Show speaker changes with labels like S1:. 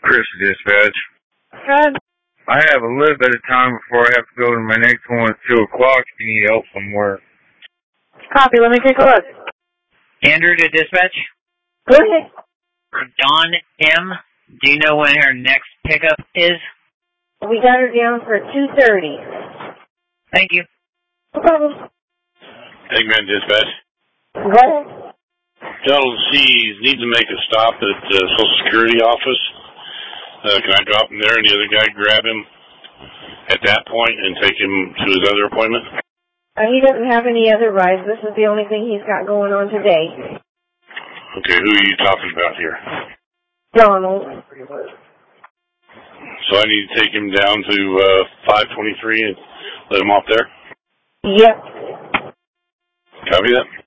S1: Chris, dispatch.
S2: Good.
S1: I have a little bit of time before I have to go to my next one at 2 o'clock. If you need help somewhere.
S2: Copy. Let me take a look.
S3: Andrew to dispatch.
S2: Go ahead.
S3: Dawn M. Do you know when her next pickup is?
S2: We got her down for 2:30.
S3: Thank you.
S2: No problem.
S4: Eggman dispatch.
S2: Go ahead.
S4: Tell C needs to make a stop at the Social Security office. Can I drop him there and the other guy grab him at that point and take him to his other appointment?
S2: He doesn't have any other rides. This is the only thing he's got going on today.
S4: Okay, who are you talking about here?
S2: Donald.
S4: So I need to take him down to 523 and let him off there?
S2: Yep.
S4: Copy that.